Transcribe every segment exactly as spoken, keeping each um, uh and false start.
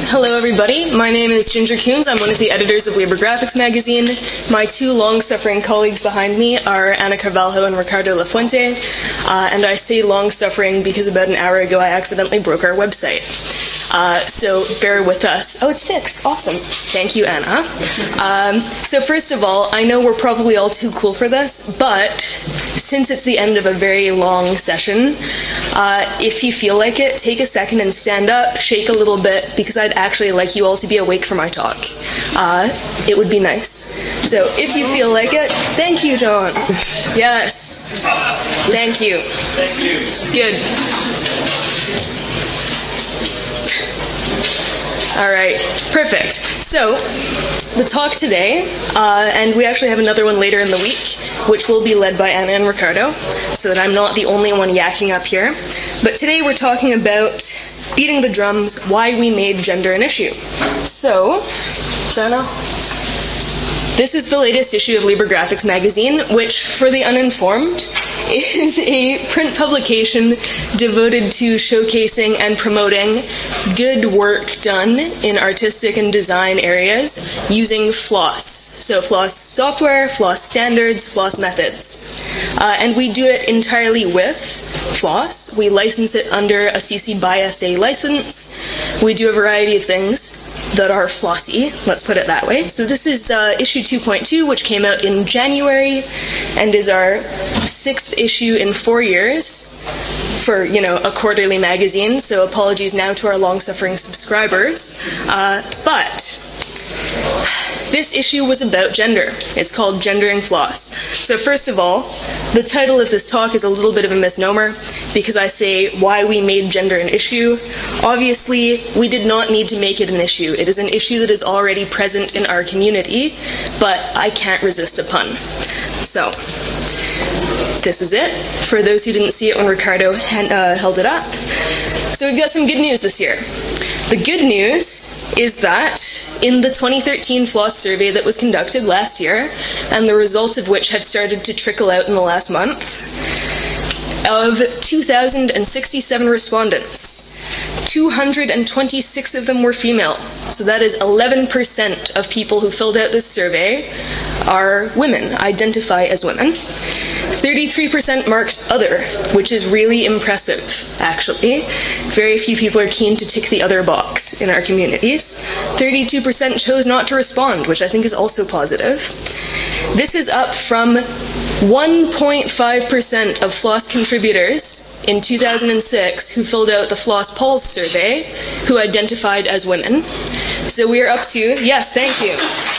Hello everybody, my name is Ginger Coons. I'm one of the editors of Labor Graphics magazine. My two long-suffering colleagues behind me are Ana Carvalho and Ricardo Lafuente, uh, and I say long-suffering because about an hour ago I accidentally broke our website. Uh, so bear with us. Oh, it's fixed. Awesome. Thank you, Anna. Um, so first of all, I know we're probably all too cool for this, but since it's the end of a very long session, uh, if you feel like it, take a second and stand up, shake a little bit, because I'd actually like you all to be awake for my talk. Uh, it would be nice. So if you feel like it, thank you, John. Yes. Thank you. Thank you. Good. All right, perfect. So, the talk today, uh, and we actually have another one later in the week, which will be led by Anna and Ricardo, so that I'm not the only one yakking up here. But today we're talking about beating the drums, why we made gender an issue. So, Anna? This is the latest issue of Labor Graphics magazine, which, for the uninformed, is a print publication devoted to showcasing and promoting good work done in artistic and design areas using FLOSS. So FLOSS software, FLOSS standards, FLOSS methods. Uh, and we do it entirely with FLOSS. We license it under a C C by S A license. We do a variety of things that are flossy, let's put it that way. So this is uh, issue two point two, which came out in January and is our sixth issue in four years for, you know, a quarterly magazine, so apologies now to our long-suffering subscribers. Uh, but this issue was about gender. It's called Gendering FLOSS. So first of all, the title of this talk is a little bit of a misnomer because I say why we made gender an issue. Obviously, we did not need to make it an issue. It is an issue that is already present in our community, but I can't resist a pun. So, this is it, for those who didn't see it when Ricardo uh, held it up. So we've got some good news this year. The good news is that in the twenty thirteen FLOSS survey that was conducted last year, and the results of which have started to trickle out in the last month, of two thousand sixty-seven respondents, two hundred twenty-six of them were female. So that is eleven percent of people who filled out this survey are women, identify as women. thirty-three percent marked other, which is really impressive, actually. Very few people are keen to tick the other box in our communities. thirty-two percent chose not to respond, which I think is also positive. This is up from one point five percent of FLOSS contributors in two thousand six who filled out the FLOSS Pulse survey who identified as women. So we are up to, yes, thank you.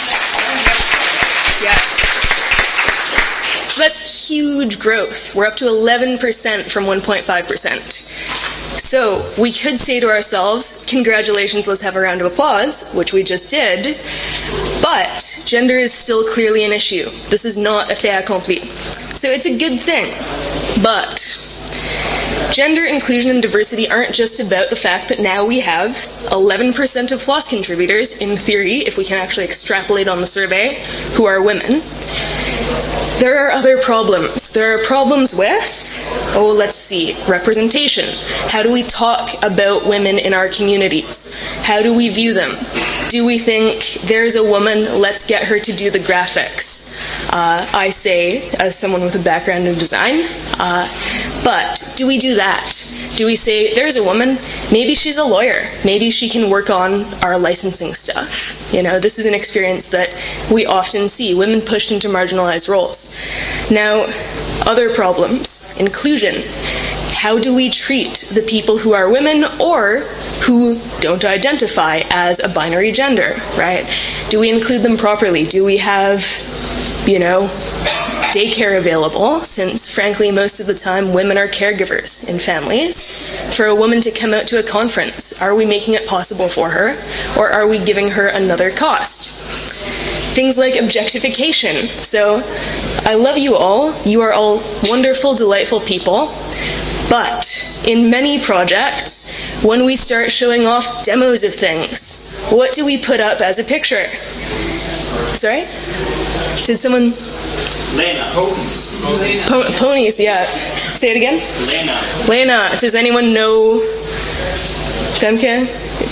Yes. So that's huge growth. We're up to eleven percent from one point five percent. So we could say to ourselves, congratulations, let's have a round of applause, which we just did, but gender is still clearly an issue. This is not a fait accompli. So it's a good thing, but gender, inclusion, and diversity aren't just about the fact that now we have eleven percent of FLOSS contributors, in theory, if we can actually extrapolate on the survey, who are women. There are other problems. There are problems with, oh, let's see, representation. How do we talk about women in our communities? How do we view them? Do we think, there's a woman, let's get her to do the graphics? Uh, I say, as someone with a background in design, uh, but do we do that? Do we say, there's a woman, maybe she's a lawyer, maybe she can work on our licensing stuff? You know, this is an experience that we often see, women pushed into marginalized roles. Now, other problems, inclusion. How do we treat the people who are women or who don't identify as a binary gender, right? Do we include them properly? Do we have, you know, daycare available, since frankly most of the time women are caregivers in families? For a woman to come out to a conference, are we making it possible for her, or are we giving her another cost? Things like objectification. So, I love you all, you are all wonderful, delightful people, but in many projects, when we start showing off demos of things, what do we put up as a picture? Sorry? Did someone... Lena. Ponies. Po- ponies, yeah. Say it again? Lena. Lena. Does anyone know Femke?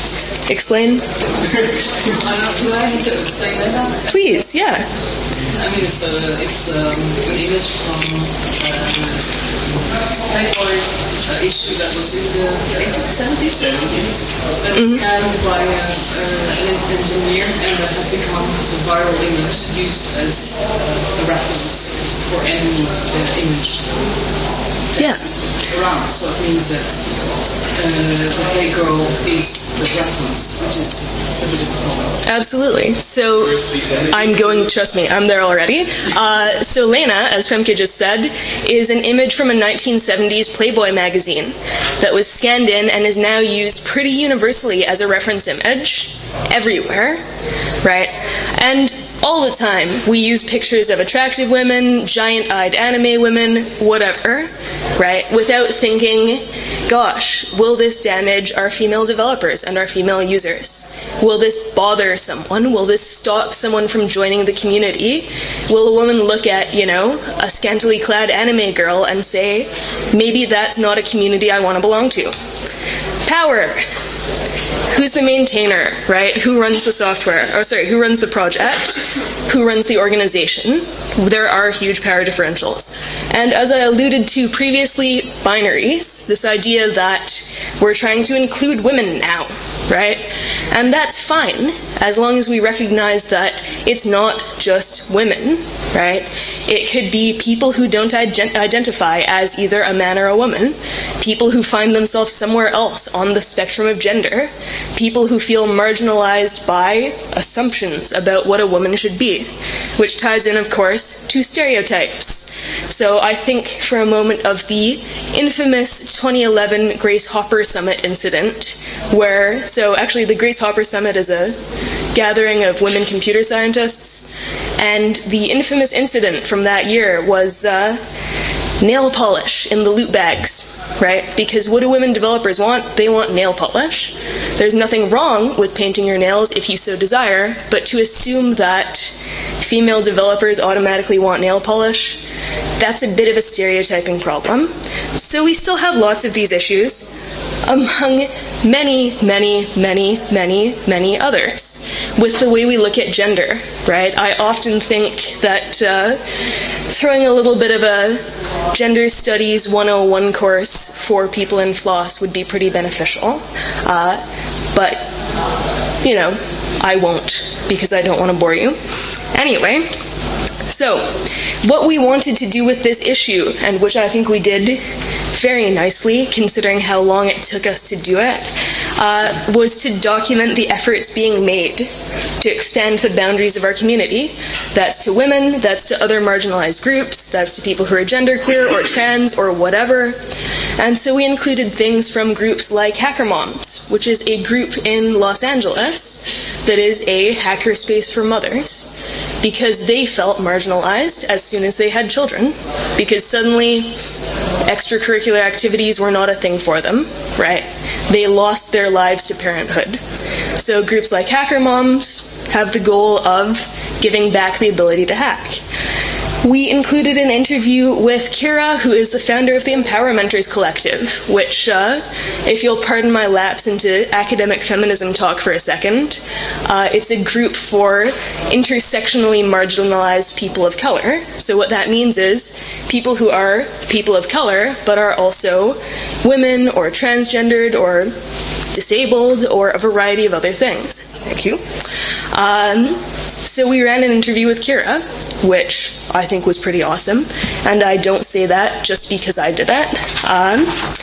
explain? I don't, do I need to explain that? Please, yeah. I mean, it's, a, it's um, an image from uh, Playboy uh, issue that was in the eighties, seventies, that was Mm-hmm. scanned by uh, uh, an engineer, and that has become the viral image used as uh, a reference for any uh, image that's Yeah. around. So it means that uh, the hey girl is the reference, which is a bit of a problem. Absolutely. So I'm going, trust me, I'm there already. Uh, so Lena, as Femke just said, is an image from a nineteen seventies Playboy magazine that was scanned in and is now used pretty universally as a reference image everywhere, right? And all the time we use pictures of attractive women, giant-eyed anime women, whatever, right? Without thinking, gosh, will this damage our female developers and our female users? Will this bother someone? Will this stop someone from joining the community? Will a woman look at, you know, a scantily clad anime girl and say, maybe that's not a community I want to belong to? Power. Who's the maintainer, right? Who runs the software? Oh, sorry, who runs the project? Who runs the organization? There are huge power differentials. And as I alluded to previously, binaries, this idea that we're trying to include women now, right? And that's fine, as long as we recognize that it's not just women, right? It could be people who don't ident- identify as either a man or a woman, people who find themselves somewhere else on the spectrum of gender, people who feel marginalized by assumptions about what a woman should be, which ties in, of course, to stereotypes. So I think for a moment of the infamous twenty eleven Grace Hopper Summit incident, where, so actually the Grace Hopper Summit is a gathering of women computer scientists, and the infamous incident from that year was uh, nail polish in the loot bags, right? Because what do women developers want? They want nail polish. There's nothing wrong with painting your nails if you so desire, but to assume that female developers automatically want nail polish, that's a bit of a stereotyping problem. So we still have lots of these issues, among many, many, many, many, many others, with the way we look at gender, right? I often think that uh, throwing a little bit of a Gender Studies one oh one course for people in FLOSS would be pretty beneficial. Uh, but, you know, I won't, because I don't want to bore you. Anyway, so what we wanted to do with this issue, and which I think we did very nicely, considering how long it took us to do it, uh, was to document the efforts being made to expand the boundaries of our community. That's to women, that's to other marginalized groups, that's to people who are genderqueer or trans or whatever. And so we included things from groups like Hacker Moms, which is a group in Los Angeles that is a hackerspace for mothers, because they felt marginalized as soon as they had children, because suddenly extracurricular activities were not a thing for them, right? They lost their lives to parenthood. So groups like Hacker Moms have the goal of giving back the ability to hack. We included an interview with Kira, who is the founder of the Empowermenters Collective, which, uh, if you'll pardon my lapse into academic feminism talk for a second, uh, it's a group for intersectionally marginalized people of color. So what that means is people who are people of color, but are also women or transgendered or disabled or a variety of other things. Thank you. Um, so we ran an interview with Kira, which I think was pretty awesome, and I don't say that just because I did it. Um,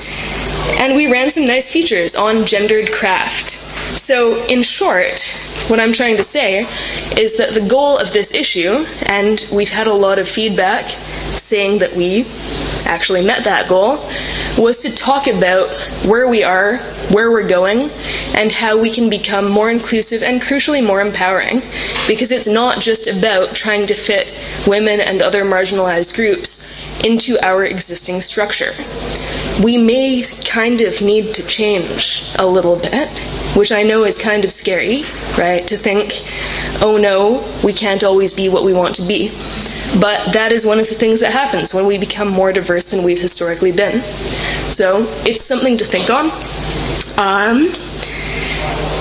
and we ran some nice features on gendered craft. So in short, what I'm trying to say is that the goal of this issue, and we've had a lot of feedback saying that we actually met that goal, was to talk about where we are, where we're going, and how we can become more inclusive and crucially more empowering. Because it's not just about trying to fit women and other marginalized groups into our existing structure. We may kind of need to change a little bit, which I know is kind of scary, right? To think, oh no, we can't always be what we want to be. But that is one of the things that happens when we become more diverse than we've historically been. So it's something to think on. Um,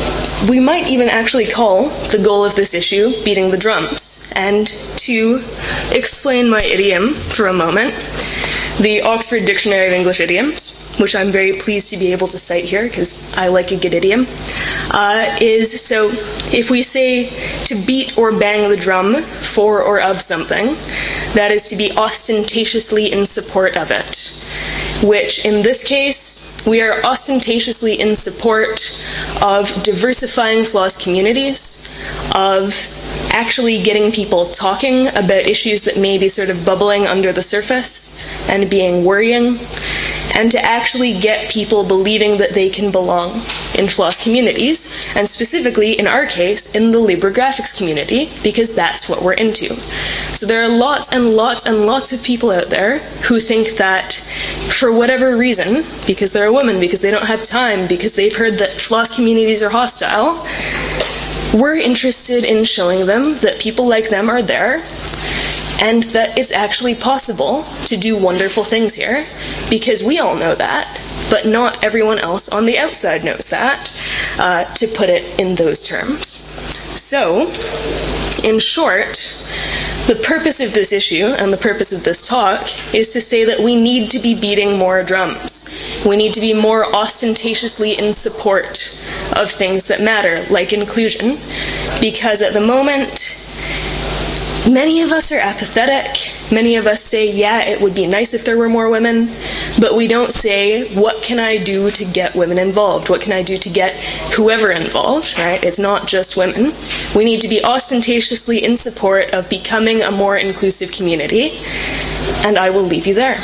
we might even actually call the goal of this issue beating the drums. And to explain my idiom for a moment, the Oxford Dictionary of English Idioms, which I'm very pleased to be able to cite here because I like a good idiom, uh, is, so if we say to beat or bang the drum for or of something, that is to be ostentatiously in support of it, which in this case, we are ostentatiously in support of diversifying F L O S communities, of actually getting people talking about issues that may be sort of bubbling under the surface and being worrying, and to actually get people believing that they can belong in F L O S communities, and specifically, in our case, in the Librographics community, because that's what we're into. So there are lots and lots and lots of people out there who think that, for whatever reason, because they're a woman, because they don't have time, because they've heard that F L O S communities are hostile, we're interested in showing them that people like them are there, and that it's actually possible to do wonderful things here, because we all know that, but not everyone else on the outside knows that, uh, to put it in those terms. So, in short, the purpose of this issue and the purpose of this talk is to say that we need to be beating more drums. We need to be more ostentatiously in support of things that matter, like inclusion, because at the moment, many of us are apathetic. Many of us say, yeah, it would be nice if there were more women, but we don't say, what can I do to get women involved? What can I do to get whoever involved, right? It's not just women. We need to be ostentatiously in support of becoming a more inclusive community, and I will leave you there.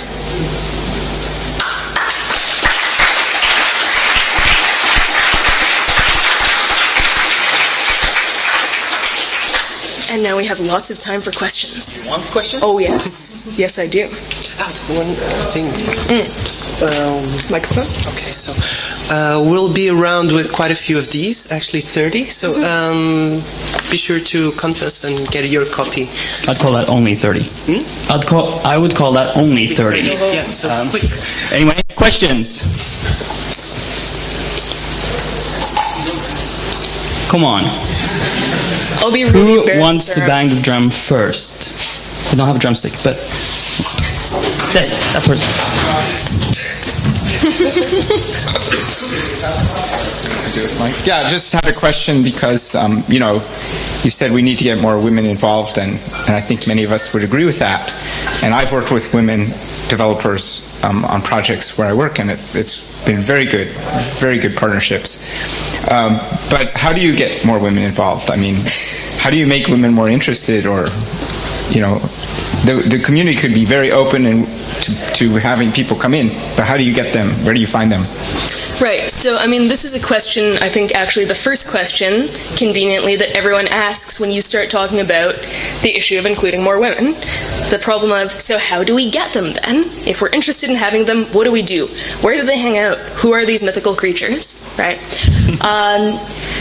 And now we have lots of time for questions. You want questions? Oh, yes. Yes, I do. Ah, one thing. Mm. Um, Microphone? okay, so uh, we'll be around with quite a few of these, actually thirty. So um, be sure to confess and get your copy. I'd call that only thirty. Hmm? I'd call. I would call that only thirty. Yeah, so Um, quick. Anyway, questions? Come on. I'll be really Who embarrassed wants if to there bang the drum first? I don't have a drumstick, but that, that person. Yeah, just had a question because, um, you know, you said we need to get more women involved, and, and I think many of us would agree with that. And I've worked with women developers um, on projects where I work, and it, it's been very good, very good partnerships. Um, but how do you get more women involved? I mean, how do you make women more interested, or, you know, the, the community could be very open and to, to having people come in, but how do you get them? Where do you find them? Right, so I mean, this is a question, I think actually the first question, conveniently, that everyone asks when you start talking about the issue of including more women. The problem of, so how do we get them then? If we're interested in having them, what do we do? Where do they hang out? Who are these mythical creatures, right? um,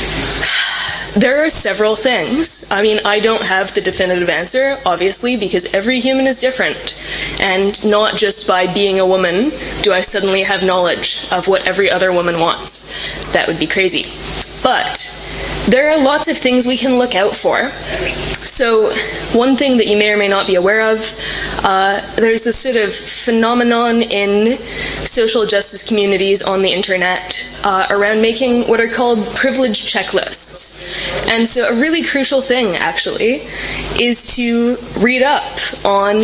There are several things. I mean, I don't have the definitive answer, obviously, because every human is different. And not just by being a woman do I suddenly have knowledge of what every other woman wants. That would be crazy. But there are lots of things we can look out for. So one thing that you may or may not be aware of, uh, there's this sort of phenomenon in social justice communities on the internet uh, around making what are called privilege checklists. And so a really crucial thing, actually, is to read up on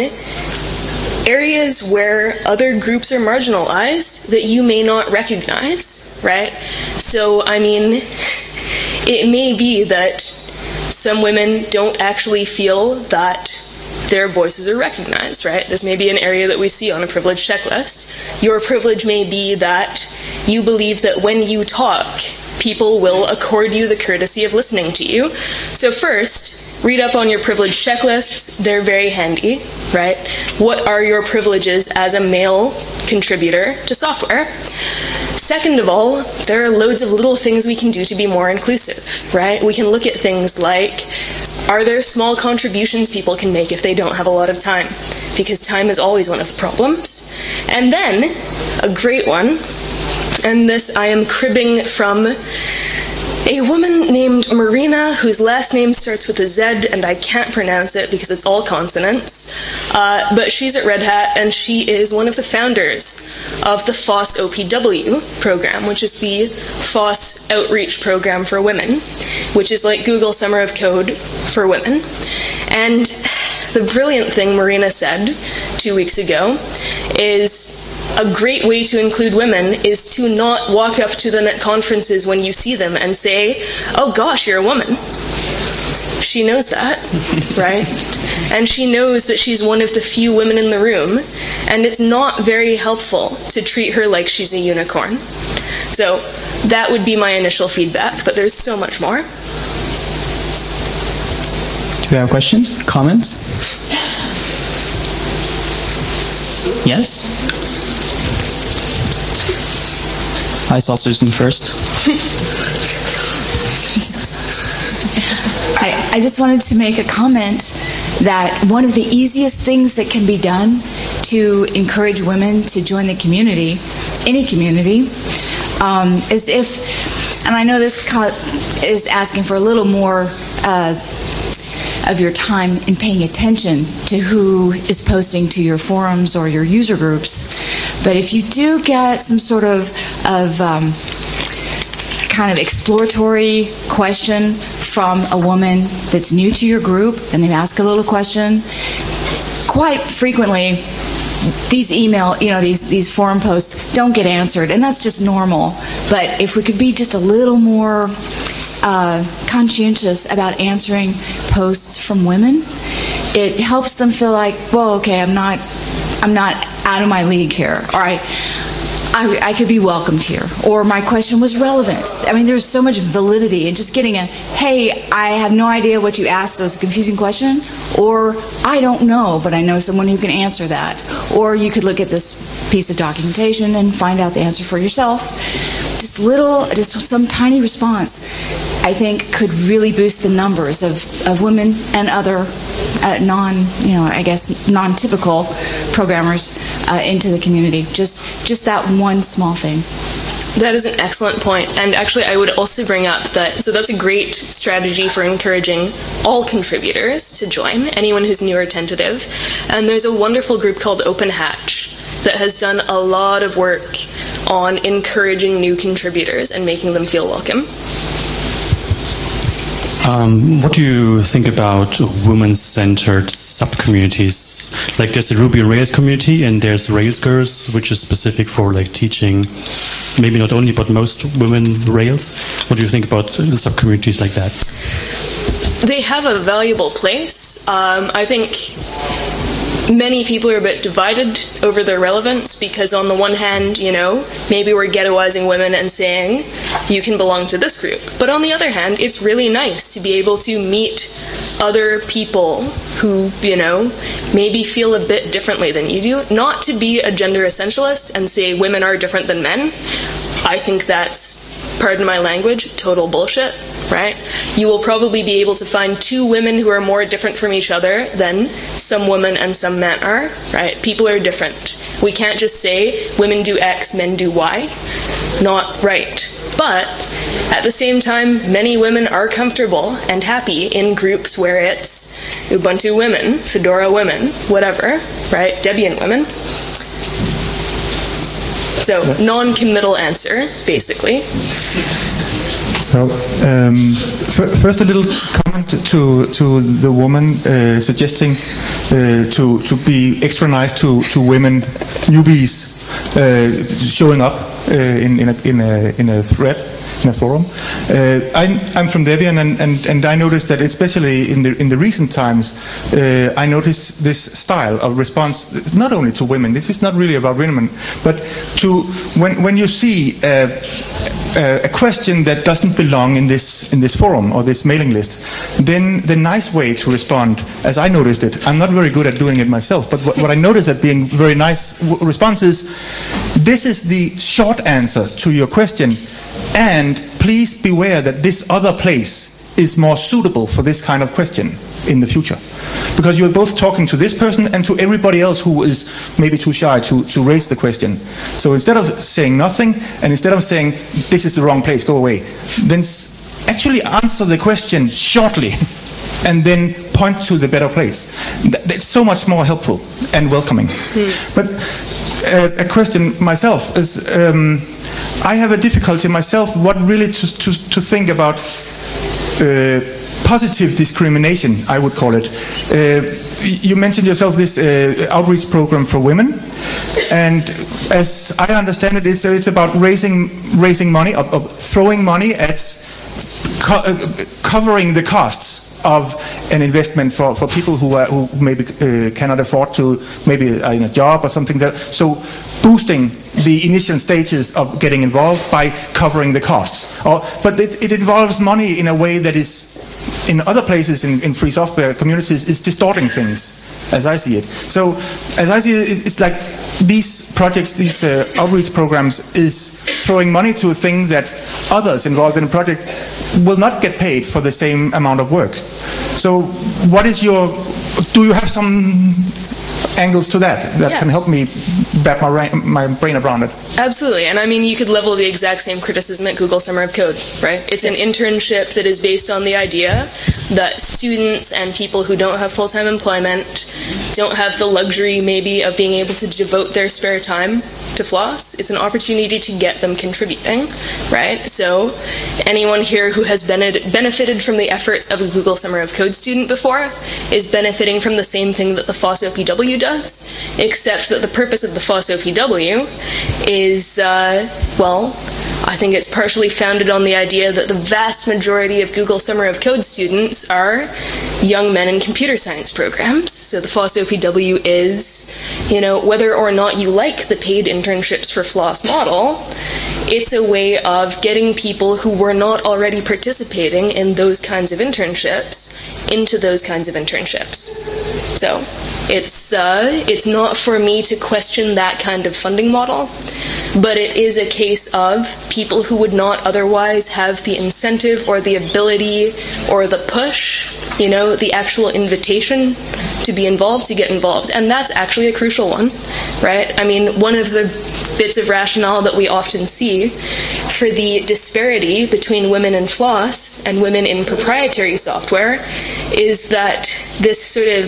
areas where other groups are marginalized that you may not recognize, right? So, I mean, it may be that some women don't actually feel that their voices are recognized, right? This may be an area that we see on a privilege checklist. Your privilege may be that you believe that when you talk, people will accord you the courtesy of listening to you. So first, read up on your privilege checklists. They're very handy, right? What are your privileges as a male contributor to software? Second of all, there are loads of little things we can do to be more inclusive, right? We can look at things like, are there small contributions people can make if they don't have a lot of time? Because time is always one of the problems. And then, a great one, and this I am cribbing from a woman named Marina, whose last name starts with a Z, and I can't pronounce it because it's all consonants. Uh, but she's at Red Hat, and she is one of the founders of the F O S O P W program, which is the F O S Outreach Program for Women, which is like Google Summer of Code for women. And the brilliant thing Marina said two weeks ago is a great way to include women is to not walk up to them at conferences when you see them and say, oh gosh, you're a woman. She knows that, right? And she knows that she's one of the few women in the room, and it's not very helpful to treat her like she's a unicorn. So that would be my initial feedback, but there's so much more. Do we have questions? Comments? Yes? I saw Susan first. I, I just wanted to make a comment that one of the easiest things that can be done to encourage women to join the community, any community, um, is if, and I know this is asking for a little more uh, of your time in paying attention to who is posting to your forums or your user groups, but if you do get some sort of, of um, kind of exploratory question from a woman that's new to your group, and they ask a little question, quite frequently these email, you know, these these forum posts don't get answered, and that's just normal. But if we could be just a little more uh, conscientious about answering posts from women, it helps them feel like, well, okay, I'm not, I'm not out of my league here. All right. I, I could be welcomed here, or my question was relevant. I mean, there's so much validity in just getting a, hey, I have no idea what you asked, that's a confusing question, or I don't know, but I know someone who can answer that. Or you could look at this piece of documentation and find out the answer for yourself. Just little, just some tiny response, I think, could really boost the numbers of, of women and other uh, non, you know, I guess, non-typical programmers uh, into the community. Just, just that one small thing. That is an excellent point. And actually, I would also bring up that, so that's a great strategy for encouraging all contributors to join, anyone who's new or tentative. And there's a wonderful group called Open Hatch that has done a lot of work on encouraging new contributors and making them feel welcome. Um, what do you think about women-centered sub-communities? Like, there's a Ruby on Rails community, and there's Rails Girls, which is specific for like teaching, maybe not only, but most women Rails. What do you think about sub-communities like that? They have a valuable place. Um, I think many people are a bit divided over their relevance because on the one hand, you know, maybe we're ghettoizing women and saying you can belong to this group. But on the other hand, it's really nice to be able to meet other people who, you know, maybe feel a bit differently than you do. Not to be a gender essentialist and say women are different than men. I think that's, pardon my language, total bullshit. Right? You will probably be able to find two women who are more different from each other than some women and some men are. Right? People are different. We can't just say women do X, men do Y. Not right. But at the same time, many women are comfortable and happy in groups where it's Ubuntu women, Fedora women, whatever, right? Debian women. So, non-committal answer, basically. So, um, f- first a little comment to to the woman uh, suggesting uh, to to be extra nice to, to women newbies uh, showing up uh, in in a, in a in a thread in a forum. Uh, I'm I'm from Debian, and, and, and I noticed that especially in the in the recent times, uh, I noticed this style of response not only to women. This is not really about women, but to when when you see. Uh, Uh, a question that doesn't belong in this in this forum or this mailing list, then the nice way to respond, as I noticed it, I'm not very good at doing it myself, but what, what I noticed at being very nice w- response is, this is the short answer to your question, and please beware that this other place is more suitable for this kind of question in the future. Because you're both talking to this person and to everybody else who is maybe too shy to, to raise the question. So instead of saying nothing, and instead of saying, this is the wrong place, go away, then s- actually answer the question shortly and then point to the better place. That's so much more helpful and welcoming. Mm. But uh, a question myself is, um, I have a difficulty myself what really to, to, to think about uh, positive discrimination, I would call it. Uh, you mentioned yourself this uh, outreach program for women, and as I understand it, it's, it's about raising raising money, of, of throwing money at co uh, covering the costs of an investment for, for people who are, who maybe uh, cannot afford to, maybe are in a job or something. That, so boosting the initial stages of getting involved by covering the costs. Or, but it, it involves money in a way that is, in other places in, in free software communities, is distorting things, as I see it. So, as I see it, it's like these projects, these uh, outreach programs, is throwing money to a thing that others involved in the project will not get paid for the same amount of work. So, what is your? Do you have some angles to that that yeah. can help me wrap my, my brain around it? Absolutely, and I mean, you could level the exact same criticism at Google Summer of Code, right? It's an internship that is based on the idea that students and people who don't have full-time employment don't have the luxury, maybe, of being able to devote their spare time to floss. It's an opportunity to get them contributing, right? So anyone here who has benefited from the efforts of a Google Summer of Code student before is benefiting from the same thing that the F O S O P W does, except that the purpose of the F O S O P W is, uh, well, I think it's partially founded on the idea that the vast majority of Google Summer of Code students are young men in computer science programs. So the F O S O P W is, you know, whether or not you like the paid internships for FLOSS model, it's a way of getting people who were not already participating in those kinds of internships into those kinds of internships. So it's, uh, it's not for me to question that kind of funding model, but it is a case of people who would not otherwise have the incentive or the ability or the push, you know, the actual invitation to be involved, to get involved. And that's actually a crucial one, right? I mean, one of the bits of rationale that we often see for the disparity between women in FLOSS and women in proprietary software is that this sort of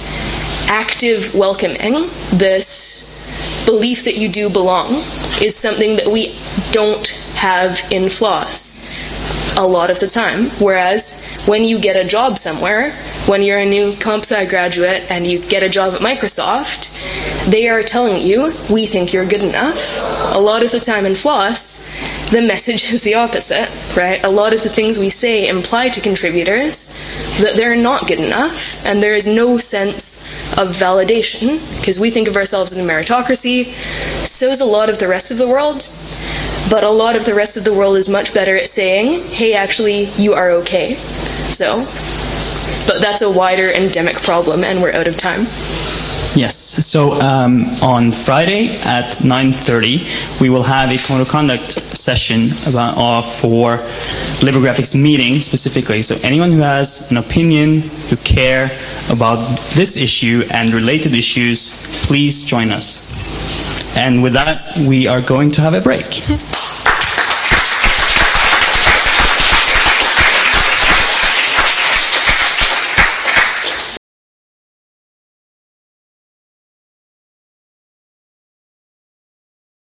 active welcoming, this belief that you do belong, is something that we don't have in FLOSS a lot of the time. Whereas when you get a job somewhere, when you're a new comp sci graduate and you get a job at Microsoft, they are telling you, we think you're good enough. A lot of the time in FLOSS, the message is the opposite, right? A lot of the things we say imply to contributors that they're not good enough, and there is no sense of validation, because we think of ourselves as a meritocracy, so is a lot of the rest of the world. But a lot of the rest of the world is much better at saying, hey, actually, you are okay. So, but that's a wider endemic problem, and we're out of time. Yes, so um, on Friday at nine thirty, we will have a code of conduct session about, uh, for LibreGraphics meeting specifically. So anyone who has an opinion, who care about this issue and related issues, please join us. And with that, we are going to have a break.